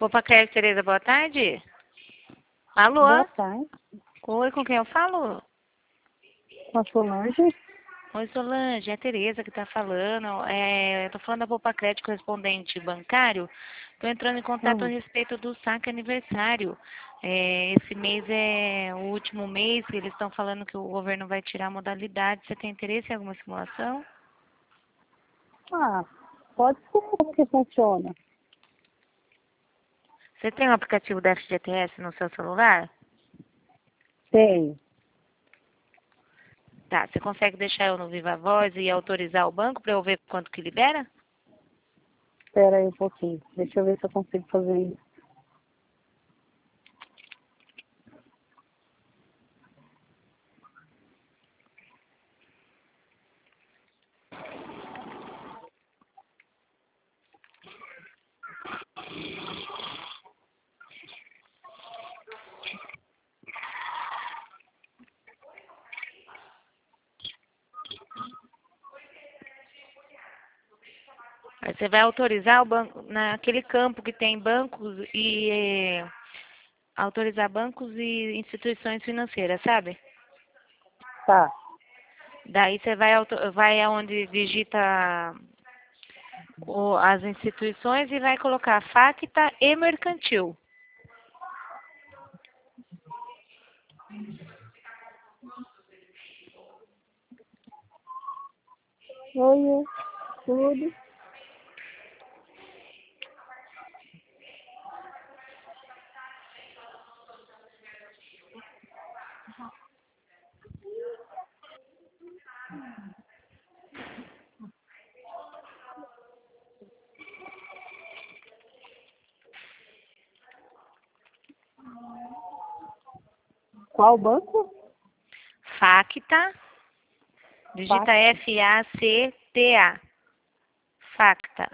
Popacred, Tereza, boa tarde. Alô? Boa tarde. Oi, com quem eu falo? Com a Solange. Oi, Solange, é a Tereza que tá falando. Eu tô falando da Popacred, correspondente bancário. Tô entrando em contato a respeito do saque aniversário. Esse mês é o último mês, eles estão falando que o governo vai tirar a modalidade. Você tem interesse em alguma simulação? Ah, pode ser como que funciona. Você tem o aplicativo da FGTS no seu celular? Tenho. Tá, você consegue deixar eu no Viva Voz e autorizar o banco para eu ver quanto que libera? Espera aí um pouquinho. Deixa eu ver se eu consigo fazer isso. Aí você vai autorizar o banco naquele campo que tem bancos e autorizar bancos e instituições financeiras, sabe? Tá. Daí você vai aonde digita as instituições e vai colocar Facta e Mercantil. Oi, tudo. Qual banco? Facta, digita F-A-C-T-A. Facta.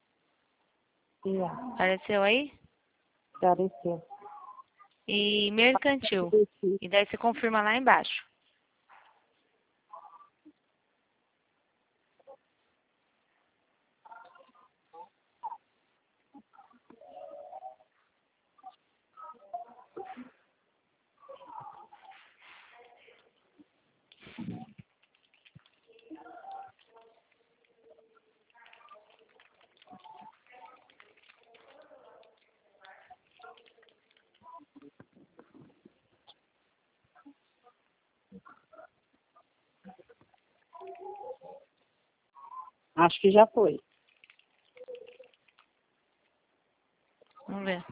Apareceu aí? Apareceu. E Mercantil. E daí você confirma lá embaixo. Acho que já foi. Vamos ver.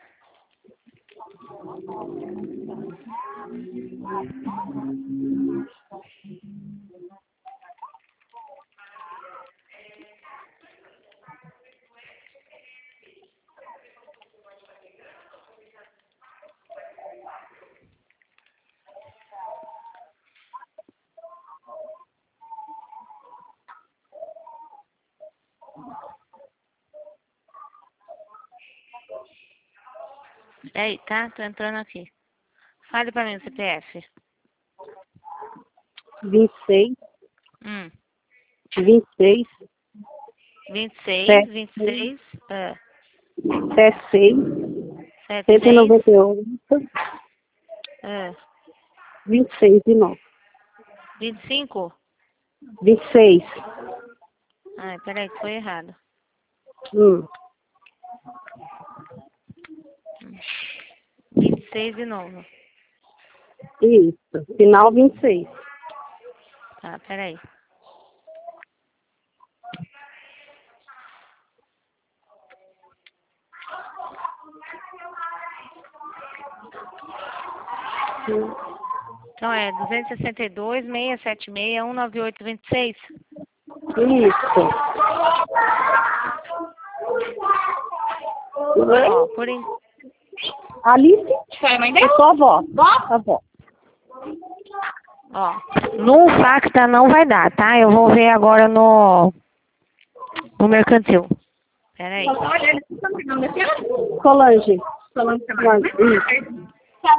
Aí, tá? Tô entrando aqui. Fale pra mim o CPF. 26, Hum. 26, 26, 26, 76, 76, 198, 26 de novo. 25? 26. Ai, peraí, que foi errado. 26 de novo. Isso. Final 26. Tá, peraí. Então é 262, 676, 198, 26. Isso. Ó, por en... Alice? É sua avó. Avó. Ó, no Facta não vai dar, tá? Eu vou ver agora no Mercantil. Peraí. Solange. Isso.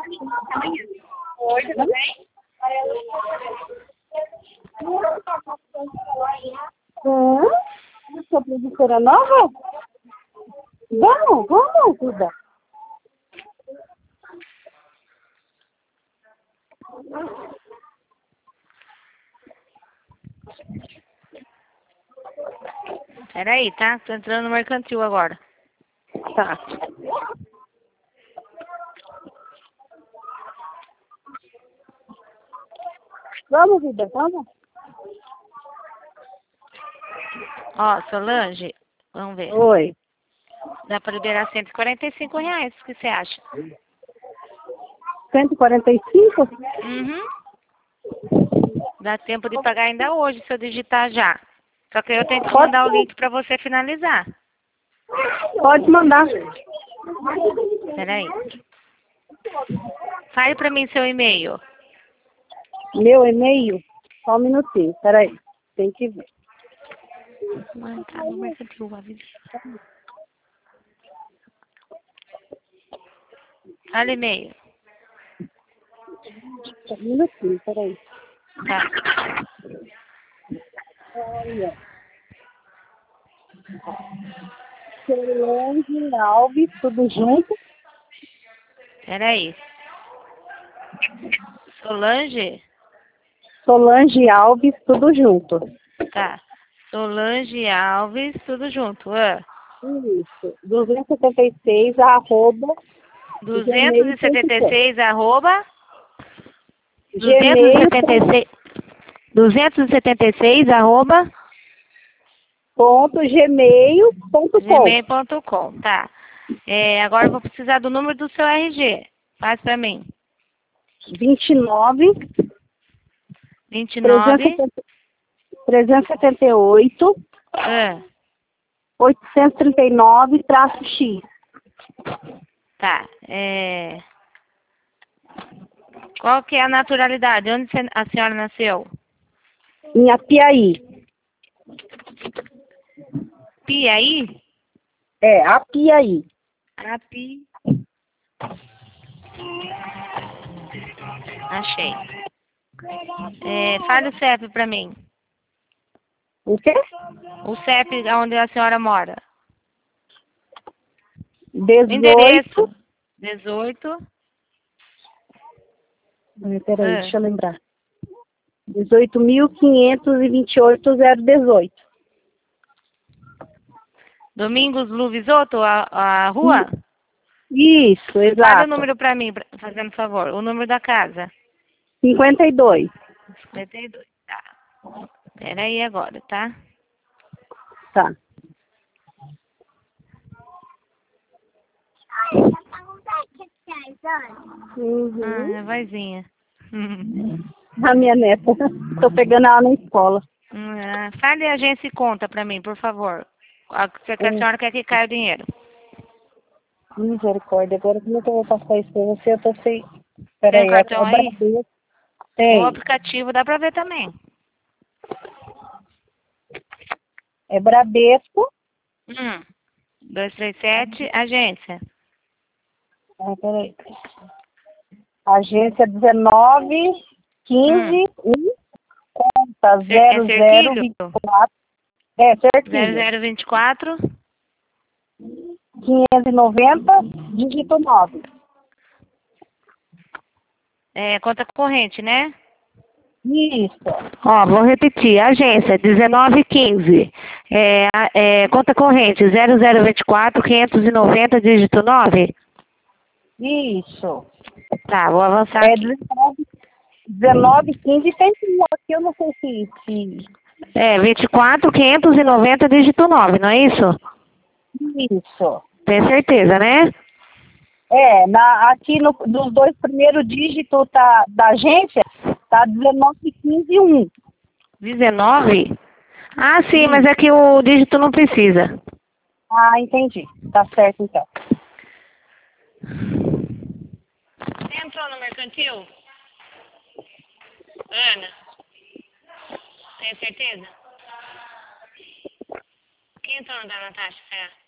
Oi, tudo bem? Sua professora nova? Vamos. Vamos, Duda. Peraí, tá? Tô entrando no mercantil agora. Tá. Vamos, vida, vamos. Ó, Solange, vamos ver. Oi. Dá pra liberar R$ 145. O que você acha? 145? Uhum. Dá tempo de pagar ainda hoje, se eu digitar já. Só que eu tenho que mandar o link pra você finalizar. Pode mandar. Peraí. Fale pra mim seu e-mail. Meu e-mail? Só um minutinho, peraí. Tem que ver. Mãe, tá no mercantil, avisa. Fala e-mail. Só um minutinho, peraí. Tá. Olha. Solange Alves, tudo junto. Peraí. Solange? Solange Alves, tudo junto. Tá. Solange Alves, tudo junto. Ah. Isso. 276, arroba. 276, arroba. Gmail. 276, arroba. .gmail.com. gmail.com, tá. Agora eu vou precisar do número do seu RG. Faz pra mim. 29 29. 378 Ah, 839-X. tá. Qual que é a naturalidade? Onde a senhora nasceu? Em Apiaí. Piaí? É, Apiaí. Api. Achei. Fale o CEP pra mim. O quê? O CEP onde a senhora mora. 18. Endereço. 18. Peraí, deixa eu lembrar. 18.528.018. Domingos Luvisoto, a rua? Isso, Fale exato. o número pra mim, fazendo favor. O número da casa. 52. 52. Tá. Pera aí agora, tá? Tá. Uhum. A vozinha. A minha neta. Tô pegando ela na escola. Fale a agência e conta pra mim, por favor. Se a senhora quer que caia o dinheiro. Misericórdia, agora como é que eu vou passar isso pra você? Eu tô sem... Peraí, Tem cartão aí? Tem. O aplicativo dá pra ver também. É Bradesco. 237, agência. Peraí. Agência 19 15 1 conta 0024. É, certinho. 0024. 590, dígito 9. Conta corrente, né? Isso. Ó, vou repetir. Agência 1915. Conta corrente 0024 590, dígito 9. Isso. Tá, vou avançar É aqui. 19 15 tem um aqui, eu não sei se... 24 590, dígito 9, não é isso? Isso. Tem certeza, né? Aqui dos dois primeiros dígitos da agência, tá 19 15 1. 19? Ah, sim, mas é que o dígito não precisa. Ah, entendi. Tá certo, então. Você entrou no mercantil? Ana? Tem certeza? Quem entrou no da Natasha?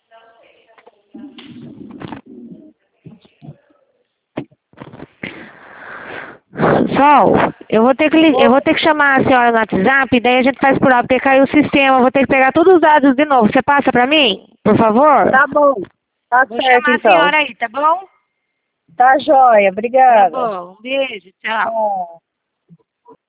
Sol, eu vou ter que chamar a senhora no WhatsApp, daí a gente faz por lá, porque caiu o sistema, eu vou ter que pegar todos os dados de novo. Você passa pra mim, por favor? Tá bom. Tá Vou certo, chamar a então. senhora aí, tá bom? Tá joia, Tá obrigada. bom. Um beijo, tchau. Tchau.